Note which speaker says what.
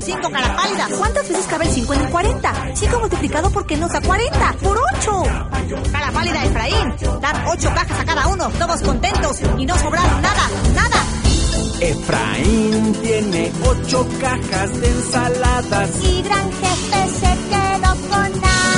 Speaker 1: 5 cara pálida.
Speaker 2: ¿Cuántas veces cabe el 5 en el 40? 5 multiplicado por qué nos da 40. ¡Por 8!
Speaker 1: Cara pálida, Efraín. Dar 8 cajas a cada uno, todos contentos y no sobraron nada.
Speaker 3: Efraín tiene 8 cajas de ensaladas.
Speaker 2: Y gran jefe se quedó con nada.